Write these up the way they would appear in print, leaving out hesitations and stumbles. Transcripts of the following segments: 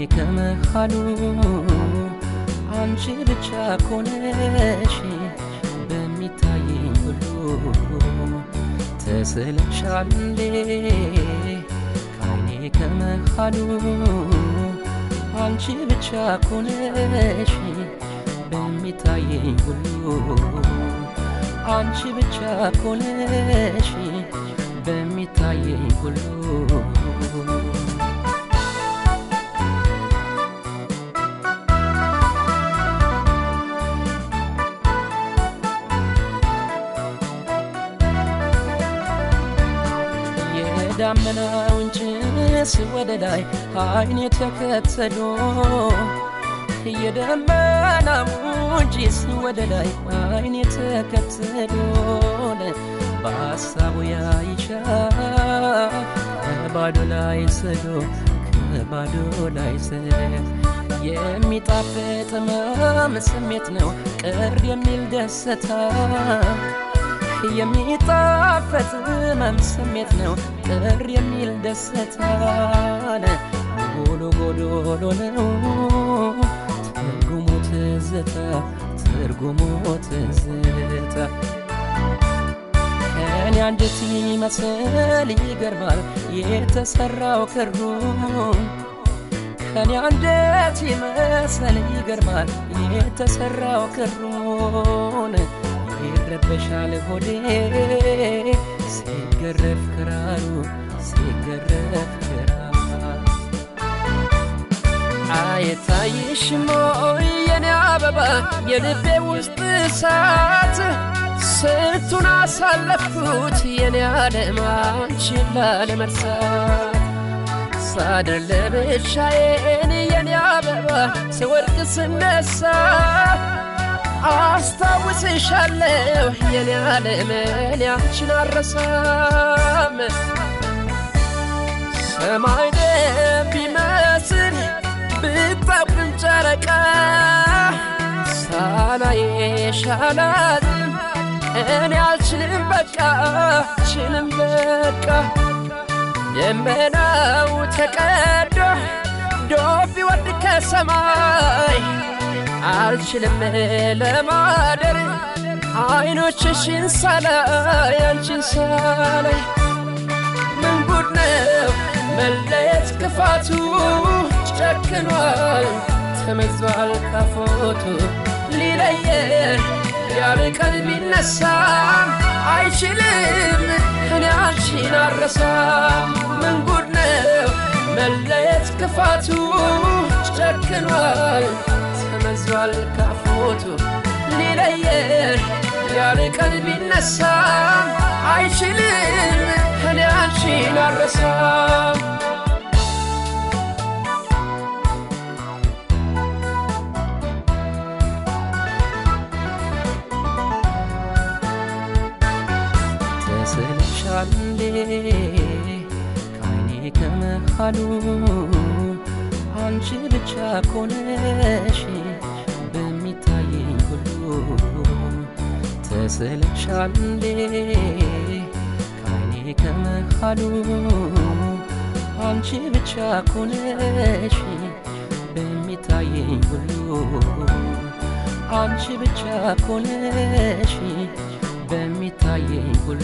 ከመሃሉ አንቺ ብቻ ኮነሽ በሚታየኝ ሁሉ ተስለሻል እንዴ ከዓይኔ ከመሃሉ አንቺ ብቻ ኮነሽ በሚታየኝ ሁሉ አንቺ ብቻ ኮነሽ በሚታየኝ ሁሉ የዳመናውን ጭስ ወደ ላይ ዓይኔ ተከተሎ የደመናውን ጭስ ወደ ላይ ዓይኔ ተከተሎ በሐሳቡ ያይሻል ከባዶ ላይ ሰዶ ከባዶ ላይ ሰዶ የሚጣፍጥ ስሜት ነው ቅር የሚል ደስታ የሚጣፍጥ ስሜት ነው ቅር የሚል ደስታ ጎሎ ጎዶሎ ነው ትርጉሙ ትዝታ ከኔ አንጀት ይመስል ይገርማል የተሰራው ክሩ ከኔ አንጀት ይመስል ይገርማል የተሰራው ክሩን ይረበሻል ሆዴ ሲገረፍ ክራሩ ሲገረፍ ክራሩ አይታይሽም ወይ የኔ አበባ የልቤ ውስጥ እሳት ስንቱን አሳለፍኩት የኔ ዓለም አንቺን ላለመርሳት ሳድር ለብቻዬን የኔ አበባ ስወድቅ ስነሳ አስታውስሻለሁ የኔ ዓለም እኔ አንቺን አልረሳም ሰማይ ቢመስል ብታብን ጨረቃ ሳላይሽ አላዝንም እኔ አልችልም በቃ አልችልም በቃ ደመናው ተቀዶ ዶፍ ቢወርድ ከሰማይ አልችልም ለማደር ዓይኖችሽን ሳላይ አንቺን ሳላይ ምን ጉድ ነው መለየት ክፋቱ ጨክኗል ተመዟል ካፎቱ ሊለየን ያርቀን ቢነሳም አይችልም እኔ አንቺን አልረሳም ምን ጉድ ነው መለየት ክፋቱ ጨክኗል ተመዟል ካፎቱ ሊለየን ያርቀን ቢነሳም አይችልም እኔ አንቺን አልረሳም ተስለሻል እንዴ ከዓይኔ ከመሃሉ አንቺ ብቻ ኮነሽ በሚታየኝ ሁሉ ተስለሻል እንዴ ከዓይኔ ከመሃሉ አንቺ ብቻ ኮነሽ በሚታየኝ ሁሉ አንቺ ብቻ ኮነሽ በሚታየኝ ሁሉ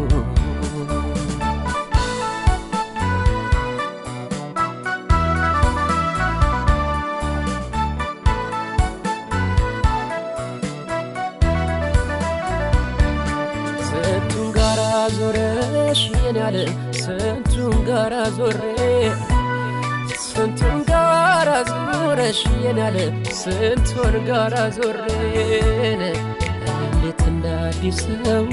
ስንቱን ጋራ ዞረሽ የኔ ዓለም ስንቱን ጋራ ዞሬ ስንቱን ጋራ ዞረሽ የኔ ዓለም ስንቱን ጋራ ዞሬን እንዴት እንዳዲስ ሰው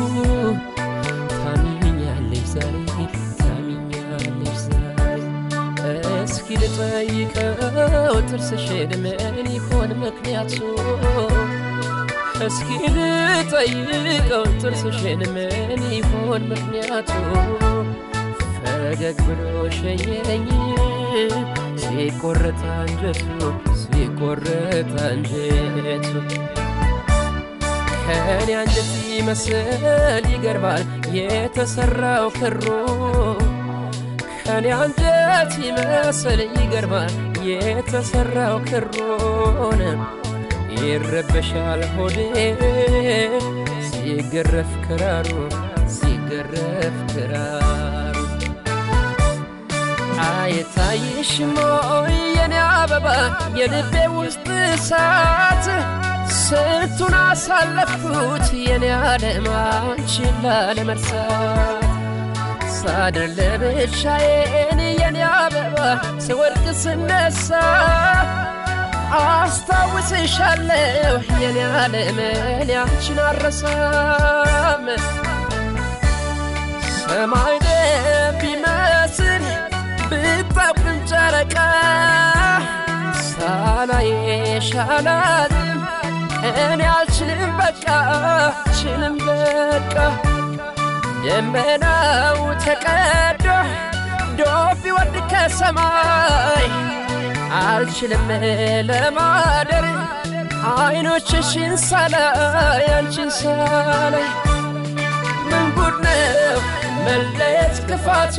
ታሚኛለሽ ዛሬ ታሚኛለሽ ዛሬ እስኪ ልጠይቀው ጥርስሽን ምን ይሆን ምክንያቱ እስኪ ልጠይቀው ጥርስሽን ምን ይሆን ምክንያቱ ፈገግ ብሎ ሸኘኝ ሲቆረጥ አንጀቱ ከኔ አንጀት ይመስል ይገርማል የተሰራው ክሩ እኔ አንጀት ይመስል ይገርማል የተሰራው ክሮን ይረበሻል ሆዴ ሲገረፍ ክራሩ አይታይሽም ወይ የኔ አበባ የልቤ ውስጥ እሳት ስንቱን አሳለፍኩት የኔ ዓለም አንቺን ላለመርሳት ሳድር ለብቻዬን የኔ አበባ ስወድቅ ስነሳ አስታውስሻለሁ የኔ ዓለም እኔ አንቺን አልረሳም ሰማይ ቢመስል ብታብቅም ጨረቃ ሳላይሽ አላዝንም እኔ አልችልም በቃ ደመናው ተቀዶ ዶፍ ቢወርድ ከሰማይ አልችልም ለማደር አይኖችሽን ሳላይ አንቺን ሳላይ ምን ጉድ ነው መለየት ክፋቱ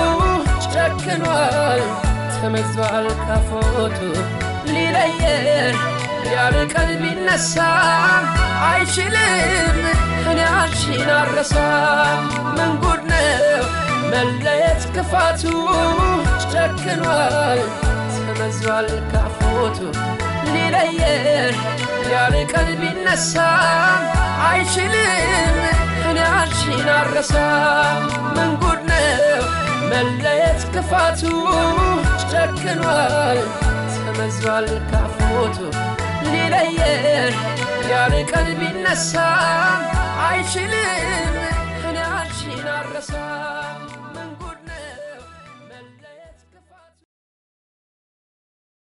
ጨክኗል ተመዟል ካፎቱ ሊለየን ያለ ቀልብ ይነሳ አይችልም እኔ አንቺን አልረሳም ምን ጉድ ነው መለየት ክፋቱ ጨክኗል ተመዟል ካፎቱ ሊለየን ያለ ቀልብ ይነሳ አይችልም እኔ አንቺን አልረሳም ምን ጉድ ነው መለየት ክፋቱ ጨክኗል ተመዟል ካፎቱ ሊለየን ያለ ቀልብ ይነሳ አይችልም